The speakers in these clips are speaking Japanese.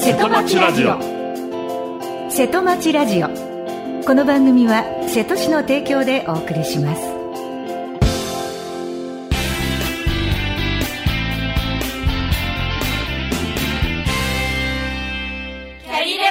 瀬戸町ラジオ。 瀬戸町ラジオ。この番組は瀬戸市の提供でお送りします。 キャリレ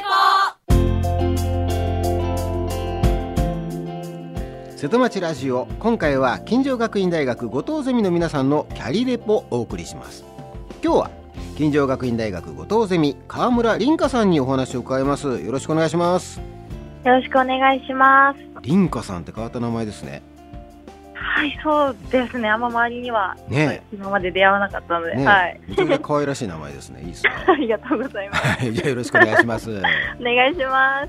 ポ。 瀬戸町ラジオ、今回は金城学院大学後藤ゼミの皆さんのキャリレポをお送りします。今日は金城学院大学後藤ゼミ川村凛香さんにお話を伺います。よろしくお願いします。 よろしくお願いします。 凛香さんって変わった名前ですね。 はい、そうですね。あんま周りには、 ね、 今まで出会わなかったので、 ね、 はい。 めちゃめちゃ可愛らしい名前ですね。いいですね。 ありがとうございます。 じゃあよろしくお願いします。 お願いします。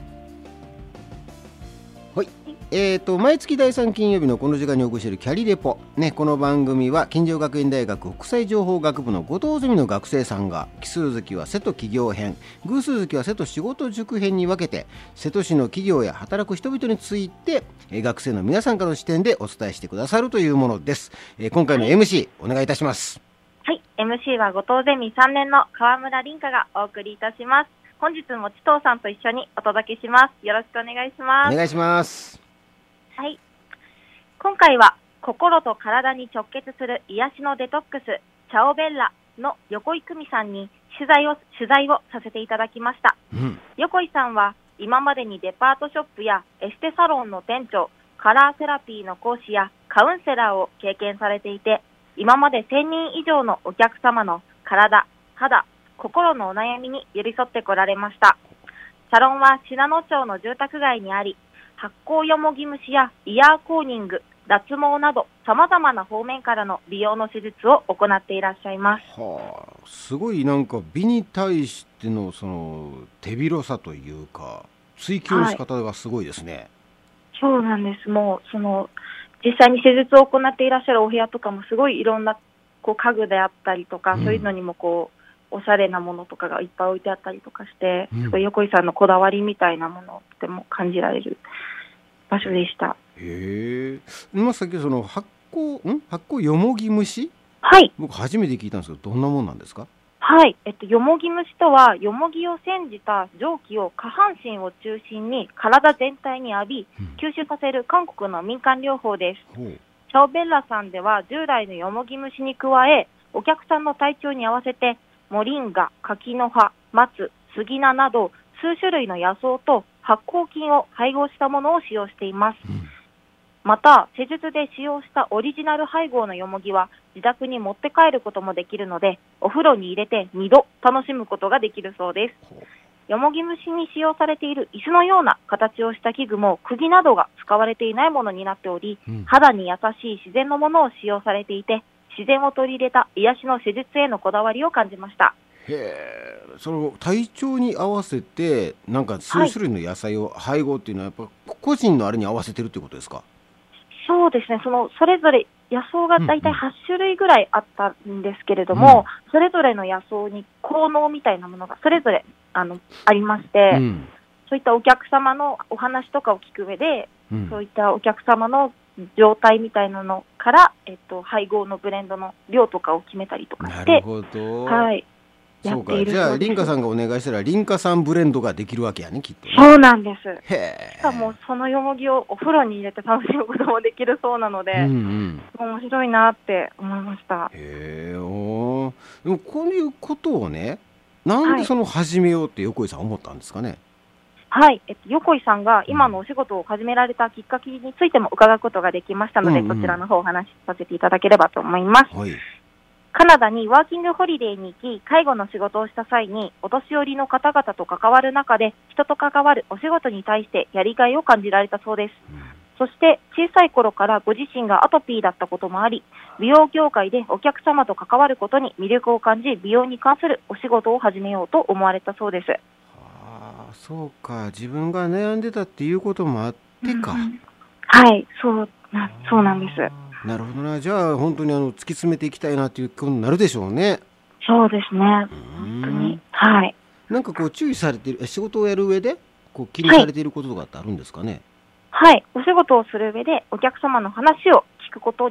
はい。毎月第3金曜日のこの時間にお送りしているキャリレポ、ね、この番組は金城学院大学国際情報学部の後藤ゼミの学生さんが奇数月は瀬戸企業編、偶数月は瀬戸仕事塾編に分けて瀬戸市の企業や働く人々について学生の皆さんからの視点でお伝えしてくださるというものです。今回の MC、お願いいたします。 はい、MC は後藤ゼミ3年の川村凛香がお送りいたします。本日も千藤さんと一緒にお届けします。よろしくお願いします。 お願いします。 はい。今回は心と体に直結する癒しのデトックス、チャオベッラの横井久美さんに取材をさせていただきました。横井さんは今までにデパートショップやエステサロンの店長、カラーセラピーの講師やカウンセラーを経験されていて、今まで1000人以上のお客様の体、肌、心のお悩みに寄り添ってこられました。サロンは信濃町の住宅街にあり、発酵よもぎ虫やイヤーコーニング、脱毛など様々な方面からの美容の施術を行っていらっしゃいます。 はあ、すごいなんか美に対してのその手広さというか追求の仕方がすごいですね。 はい、そうなんです。もう実際に施術を行っていらっしゃるお部屋とかもすごいいろんな家具であったりとか、そういうのにもおしゃれなものとかがいっぱい置いてあったりとかして、すごい横井さんのこだわりみたいなものをとても感じられる場所でした。 へえ。さっきその発酵よもぎ虫、 はい、 僕初めて聞いたんですけど、どんなもんなんですか？ はい、よもぎ虫とはよもぎを煎じた蒸気を下半身を中心に体全体に浴び、吸収させる韓国の民間療法です。チャオベッラさんでは従来のよもぎ虫に加え、お客さんの体調に合わせてモリンガ、柿の葉、松、杉菜など数種類の野草と発酵菌を配合したものを使用しています。また、施術で使用したオリジナル配合のよもぎは自宅に持って帰ることもできるので、お風呂に入れて2度楽しむことができるそうです。よもぎ虫に使用されている椅子のような形をした器具も釘などが使われていないものになっており、肌に優しい自然のものを使用されていて、自然を取り入れた癒しの施術へのこだわりを感じました。 へえ。その体調に合わせてなんか数種類の野菜を配合っていうのはやっぱ個人のあれに合わせてるってことですか？ そうですね。それぞれ野草がだいたい8種類ぐらいあったんですけれども、それぞれの野草に効能みたいなものがそれぞれありまして、そういったお客様のお話とかを聞く上で、そういったお客様の状態みたいなのから、配合のブレンドの量とかを決めたりとかして、 なるほど。 はい。 そうか。じゃあ凛香さんがお願いしたら凛香さんブレンドができるわけやね、きっとね。 そうなんです。 へえ。 しかもそのよもぎをお風呂に入れて楽しむこともできるそうなので、面白いなって思いました。 へえ。でもこういうことをね、なんで始めようって横井さん思ったんですかね？ はい、横井さんが今のお仕事を始められたきっかけについても伺うことができましたので、そちらの方をお話しさせていただければと思います。 はい。 カナダにワーキングホリデーに行き、介護の仕事をした際に、お年寄りの方々と関わる中で、人と関わるお仕事に対してやりがいを感じられたそうです。そして小さい頃からご自身がアトピーだったこともあり、美容業界でお客様と関わることに魅力を感じ、美容に関するお仕事を始めようと思われたそうです。 そうか。自分が悩んでたっていうこともあってか。 はい、そうなんです。 なるほどな。じゃあ本当に突き詰めていきたいなということになるでしょうね。 そうですね。本当に。はい。 なんか注意されている、仕事をやる上で気にされていることとかってあるんですかね？ はい。お仕事をする上でお客様の話を聞く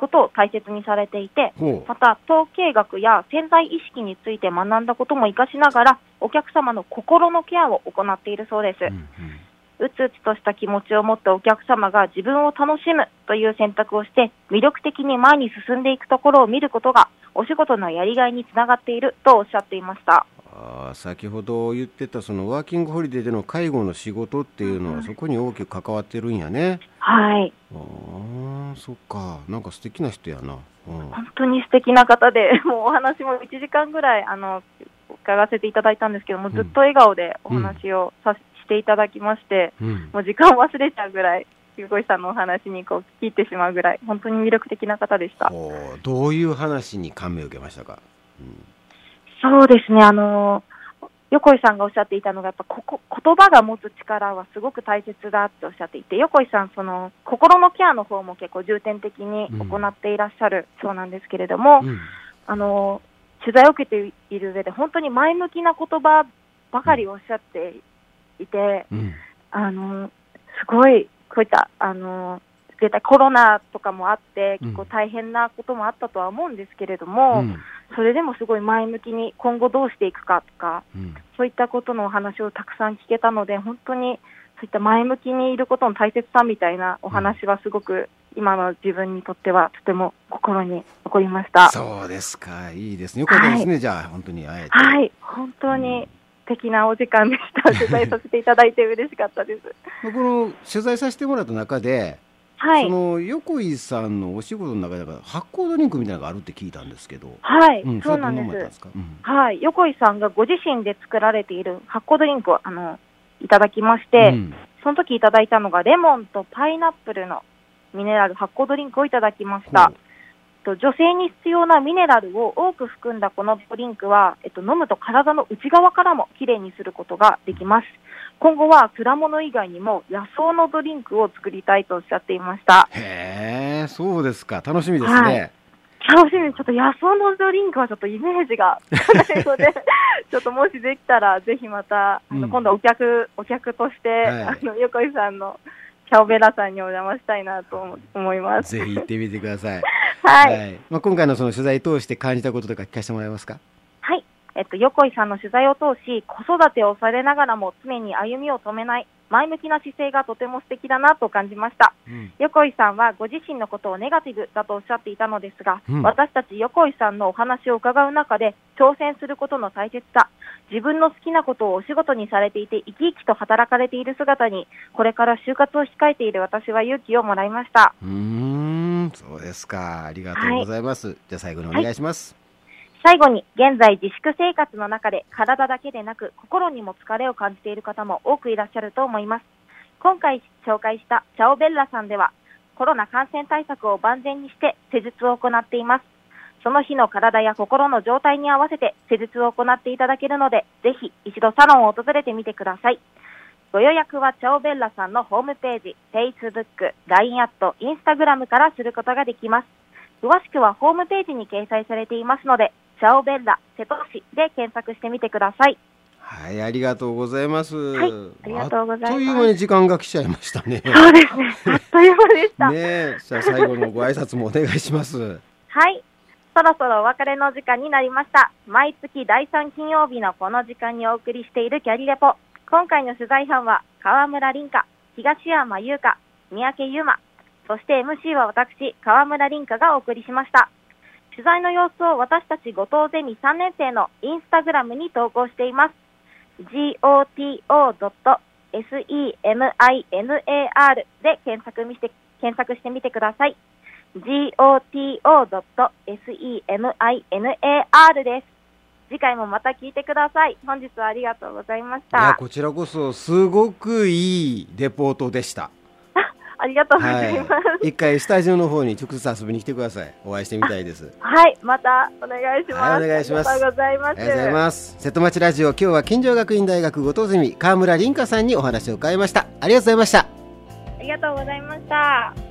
ことを大切にされていて、また統計学や潜在意識について学んだことも活かしながら、お客様の心のケアを行っているそうです。うつうつとした気持ちを持ったお客様が自分を楽しむという選択をして魅力的に前に進んでいくところを見ることがお仕事のやりがいにつながっているとおっしゃっていました。 先ほど言ってたそのワーキングホリデーでの介護の仕事っていうのはそこに大きく関わってるんやね。 はい。 そっか、なんか素敵な人やな。 本当に素敵な方で、もうお話も1時間ぐらい伺わせていただいたんですけども、ずっと笑顔でお話をしていただきまして、もう時間を忘れちゃうぐらい横井さんのお話に聞き入ってしまうぐらい本当に魅力的な方でした。 どういう話に感銘を受けましたか？ そうですね、横井さんがおっしゃっていたのが、やっぱ言葉が持つ力はすごく大切だっておっしゃっていて、横井さん、その心のケアの方も結構重点的に行っていらっしゃるそうなんですけれども、取材を受けている上で本当に前向きな言葉ばかりおっしゃっていて、すごいこういった絶対コロナとかもあって結構大変なこともあったとは思うんですけれども、それでもすごい前向きに今後どうしていくかとか、そういったことのお話をたくさん聞けたので、本当にそういった前向きにいることの大切さみたいなお話はすごく今の自分にとってはとても心に残りました。 そうですか、いいですね、よかったですね。じゃあ本当に会えて、 本当に素敵なお時間でした。取材させていただいて嬉しかったです。 この取材させてもらった中で、その横井さんのお仕事の中で発酵ドリンクみたいなのがあるって聞いたんですけど。 そうなんです。横井さんがご自身で作られている発酵ドリンクをいただきまして、その時いただいたのがレモンとパイナップルのミネラル発酵ドリンクをいただきました。女性に必要なミネラルを多く含んだこのドリンクは、飲むと体の内側からもきれいにすることができます。今後は果物以外にも野草のドリンクを作りたいとおっしゃっていました。 へー、そうですか、楽しみですね。 楽しみ。ちょっと野草のドリンクはちょっとイメージがないのでちょっともしできたらぜひまた今度お客として、横井さんのチャオベラさんにお邪魔したいなと思います。 ぜひ行ってみてください。今回のその取材通して感じたこととか聞かせてもらえますか？ 横井さんの取材を通し、子育てをされながらも常に歩みを止めない前向きな姿勢がとても素敵だなと感じました。横井さんはご自身のことをネガティブだとおっしゃっていたのですが、私たち横井さんのお話を伺う中で挑戦することの大切さ、自分の好きなことをお仕事にされていて生き生きと働かれている姿に、これから就活を控えている私は勇気をもらいました。 そうですか、ありがとうございます。じゃあ最後にお願いします。 最後に、現在自粛生活の中で体だけでなく心にも疲れを感じている方も多くいらっしゃると思います。今回紹介したチャオベッラさんではコロナ感染対策を万全にして施術を行っています。その日の体や心の状態に合わせて施術を行っていただけるので、ぜひ一度サロンを訪れてみてください。ご予約はチャオベッラさんのホームページ、Facebook、LINE アット、Instagram からすることができます。詳しくはホームページに掲載されていますので、チャオベッラ瀬戸市で検索してみてください。 ありがとうございます。 ありがとうございます。 あっという間に時間が来ちゃいましたね。 そうですね、あっという間でしたじゃあ最後のご挨拶もお願いします。 そろそろお別れの時間になりました。毎月第3金曜日のこの時間にお送りしているキャリレポ。今回の取材班は川村凛香、東山優香、三宅優馬、そして MC は私川村凛香がお送りしました。取材の様子を私たち後藤ゼミ3年生のインスタグラムに投稿しています。goto.seminar で検索してみてください。goto.seminar です。次回もまた聞いてください。本日はありがとうございました。 こちらこそすごくいいレポートでした。 ありがとうございます。 一回スタジオの方に直接遊びに来てください。お会いしてみたいです。 またお願いします。 お願いします。 ありがとうございます。 ありがとうございます。瀬戸町ラジオ、今日は金城学院大学後藤ゼミ川村凛香さんにお話を伺いました。ありがとうございました。 ありがとうございました。